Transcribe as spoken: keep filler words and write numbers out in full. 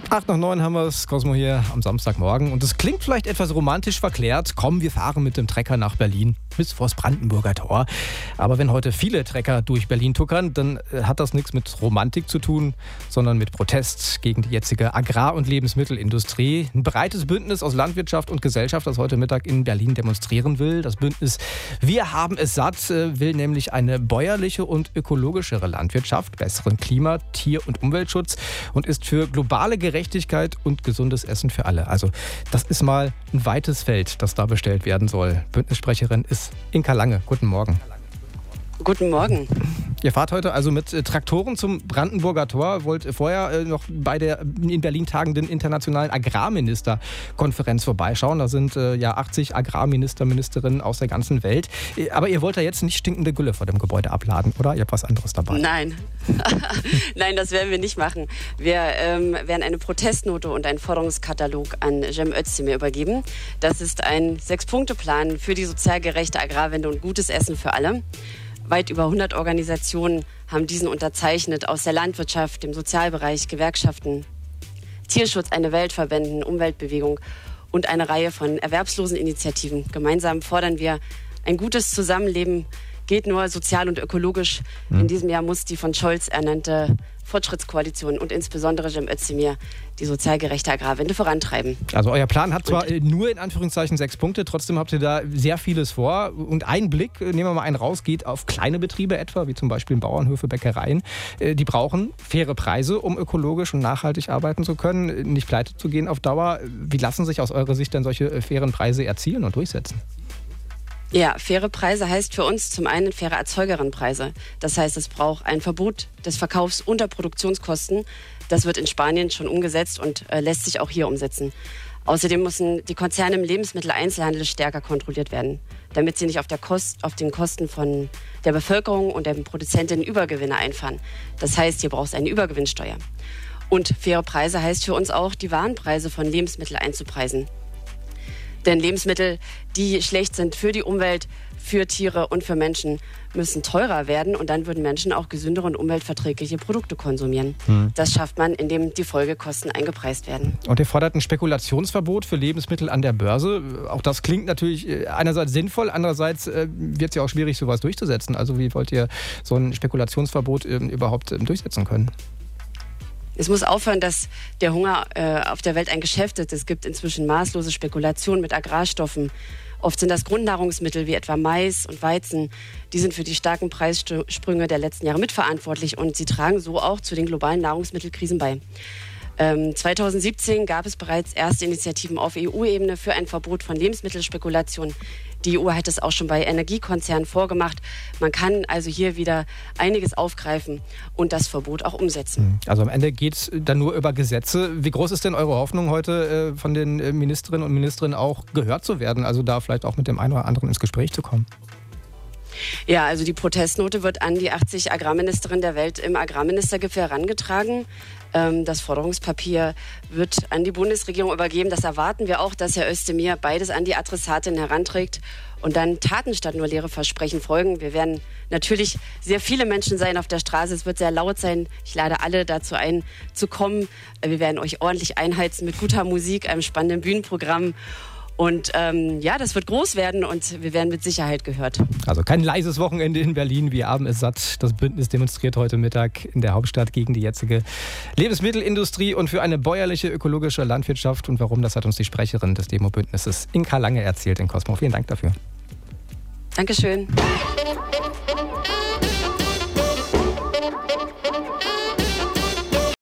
Acht nach neun haben wir es, Cosmo hier am Samstagmorgen. Und es klingt vielleicht etwas romantisch verklärt. Komm, wir fahren mit dem Trecker nach Berlin bis vors Brandenburger Tor. Aber wenn heute viele Trecker durch Berlin tuckern, dann hat das nichts mit Romantik zu tun, sondern mit Protest gegen die jetzige Agrar- und Lebensmittelindustrie. Ein breites Bündnis aus Landwirtschaft und Gesellschaft, das heute Mittag in Berlin demonstrieren will. Das Bündnis Wir haben es satt will nämlich eine bäuerliche und ökologischere Landwirtschaft, besseren Klima-, Tier- und Umweltschutz und ist für globale Gerechtigkeit Gerechtigkeit und gesundes Essen für alle. Also das ist mal ein weites Feld, das da bestellt werden soll. Bündnissprecherin ist Inka Lange. Guten Morgen. Guten Morgen. Ihr fahrt heute also mit Traktoren zum Brandenburger Tor, wollt vorher noch bei der in Berlin tagenden internationalen Agrarministerkonferenz vorbeischauen. Da sind ja achtzig Agrarminister, Ministerinnen aus der ganzen Welt. Aber ihr wollt da jetzt nicht stinkende Gülle vor dem Gebäude abladen, oder? Ihr habt was anderes dabei. Nein, nein, das werden wir nicht machen. Wir ähm, werden eine Protestnote und einen Forderungskatalog an Cem Özdemir übergeben. Das ist ein Sechs-Punkte-Plan für die sozial gerechte Agrarwende und gutes Essen für alle. Weit über hundert Organisationen haben diesen unterzeichnet, aus der Landwirtschaft, dem Sozialbereich, Gewerkschaften, Tierschutz, eine Weltverbänden, Umweltbewegung und eine Reihe von Erwerbsloseninitiativen. Gemeinsam fordern wir ein gutes Zusammenleben, geht nur sozial und ökologisch. Mhm. In diesem Jahr muss die von Scholz ernannte Fortschrittskoalition und insbesondere Cem Özdemir die sozial gerechte Agrarwende vorantreiben. Also euer Plan hat zwar und nur in Anführungszeichen sechs Punkte, trotzdem habt ihr da sehr vieles vor. Und ein Blick, nehmen wir mal einen raus, geht auf kleine Betriebe etwa, wie zum Beispiel Bauernhöfe, Bäckereien. Die brauchen faire Preise, um ökologisch und nachhaltig arbeiten zu können, nicht pleite zu gehen auf Dauer. Wie lassen sich aus eurer Sicht denn solche fairen Preise erzielen und durchsetzen? Ja, faire Preise heißt für uns zum einen faire Erzeugerinnenpreise. Das heißt, es braucht ein Verbot des Verkaufs unter Produktionskosten. Das wird in Spanien schon umgesetzt und äh, lässt sich auch hier umsetzen. Außerdem müssen die Konzerne im Lebensmitteleinzelhandel stärker kontrolliert werden, damit sie nicht auf, der Kost, auf den Kosten von der Bevölkerung und den Produzentinnen Übergewinne einfahren. Das heißt, hier braucht es eine Übergewinnsteuer. Und faire Preise heißt für uns auch, die Warenpreise von Lebensmitteln einzupreisen. Denn Lebensmittel, die schlecht sind für die Umwelt, für Tiere und für Menschen, müssen teurer werden. Und dann würden Menschen auch gesündere und umweltverträgliche Produkte konsumieren. Hm. Das schafft man, indem die Folgekosten eingepreist werden. Und ihr fordert ein Spekulationsverbot für Lebensmittel an der Börse. Auch das klingt natürlich einerseits sinnvoll, andererseits wird es ja auch schwierig, sowas durchzusetzen. Also wie wollt ihr so ein Spekulationsverbot überhaupt durchsetzen können? Es muss aufhören, dass der Hunger äh, auf der Welt ein Geschäft ist. Es gibt inzwischen maßlose Spekulationen mit Agrarstoffen. Oft sind das Grundnahrungsmittel wie etwa Mais und Weizen. Die sind für die starken Preissprünge der letzten Jahre mitverantwortlich und sie tragen so auch zu den globalen Nahrungsmittelkrisen bei. Ähm, zweitausendsiebzehn gab es bereits erste Initiativen auf E U-Ebene für ein Verbot von Lebensmittelspekulation. Die E U hat es auch schon bei Energiekonzernen vorgemacht. Man kann also hier wieder einiges aufgreifen und das Verbot auch umsetzen. Also am Ende geht es dann nur über Gesetze. Wie groß ist denn eure Hoffnung heute von den Ministerinnen und Ministern auch gehört zu werden? Also da vielleicht auch mit dem einen oder anderen ins Gespräch zu kommen? Ja, also die Protestnote wird an die achtzig Agrarministerinnen der Welt im Agrarministergipfel herangetragen. Das Forderungspapier wird an die Bundesregierung übergeben. Das erwarten wir auch, dass Herr Özdemir beides an die Adressatin heranträgt und dann Taten statt nur leere Versprechen folgen. Wir werden natürlich sehr viele Menschen sein auf der Straße. Es wird sehr laut sein. Ich lade alle dazu ein, zu kommen. Wir werden euch ordentlich einheizen mit guter Musik, einem spannenden Bühnenprogramm. Und ähm, ja, das wird groß werden und wir werden mit Sicherheit gehört. Also kein leises Wochenende in Berlin. Wir haben es satt. Das Bündnis demonstriert heute Mittag in der Hauptstadt gegen die jetzige Lebensmittelindustrie und für eine bäuerliche ökologische Landwirtschaft. Und warum, das hat uns die Sprecherin des Demo-Bündnisses Inka Lange erzählt in Cosmo. Vielen Dank dafür. Dankeschön.